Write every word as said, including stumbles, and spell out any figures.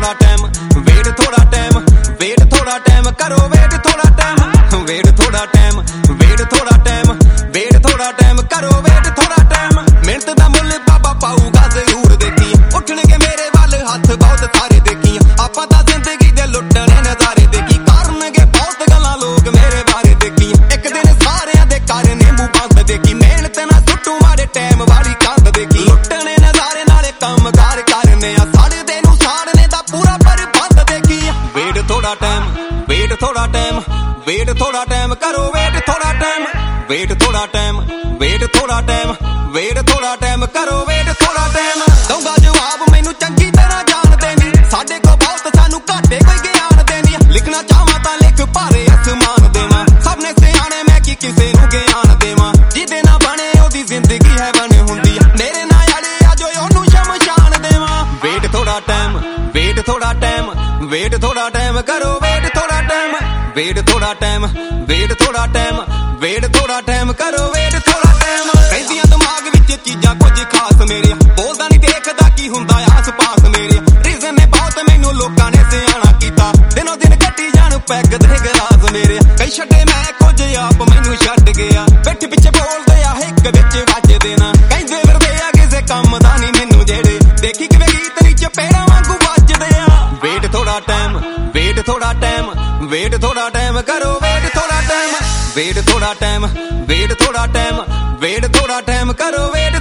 थोड़ा time wait थोड़ा time wait थोड़ा टाइम करो वेट थोड़ा टाइम वेट थोड़ा टाइम वेट थोड़ा टाइम वेट थोड़ा टाइम करो वेट थोड़ा टाइम मेहनत दा मुल बाबा पाऊगा जरूर देखी उठणगे मेरे वाल हथ बहुत सारे देखी आपां तां जिंदगी दे लुटणे नजारे देखी करनगे बहुत गल्लां लोग मेरे बारे देखी एक दिन सारियां दे घर ने मूंह बंद देखी मेहनत ना सुट्टू मारे टाइम वाली कंध देखी लुटणे नजारे नाले काम कार करने आ साड़े नूं साड़ने दा पूरा प्रबंध देखी वेट थोड़ा टाइम वेट थोड़ा टाइम वेट थोड़ा टाइम करो वेट थोड़ा टाइम वेट थोड़ा टाइम वेट थोड़ा टाइम वेट थोड़ा टाइम करो वेट थोड़ा टाइम दूंगा जवाब मैनू चंगी तरह जानदे नी साडे को बहुत सानू घाटे कोई ज्ञान देनी लिखना चाहवां तां लिख भारे आसमान देवां सबने सियाणे मैं की किसे नू ज्ञान देवां जिहदे ना बने ओदी जिंदगी है बन हुंदी मेरे नाल आले आ जो ओनू शमशान देवां वेट थोड़ा टाइम वेट थोड़ा टाइम वेट थोड़ा टाइम करो वेट थोड़ा टाइम वेट थोड़ा टाइम वेट थोड़ा टाइम वेट थोड़ा टाइम करो वेट थोड़ा टाइम रहिंदियां दिमाग विच चीजां कुछ खास मेरे बोलदा नहीं देखदा की हुंदा आस पास मेरे रीजन ने बहुत मैनू लोकां ने सियाणा कीता दिनों दिन कट्टी जाण पैग दे गलास मेरे कई छड्डे मैं कुछ आप मैनू छड्ड गया पिठ पिछे बोलदे आ हिक विच वजदे ना कहंदे फिरदे आ किसे काम दा नहीं मैनू जेड़े देखी किवें गीत नी चपेड़ा वांगू वजदे आ वेट थोड़ा टाइम वेट थोड़ा टाइम वेट थोड़ा टाइम करो वेट थोड़ा टाइम वेट थोड़ा टाइम वेट थोड़ा टाइम वेट थोड़ा टाइम करो वेट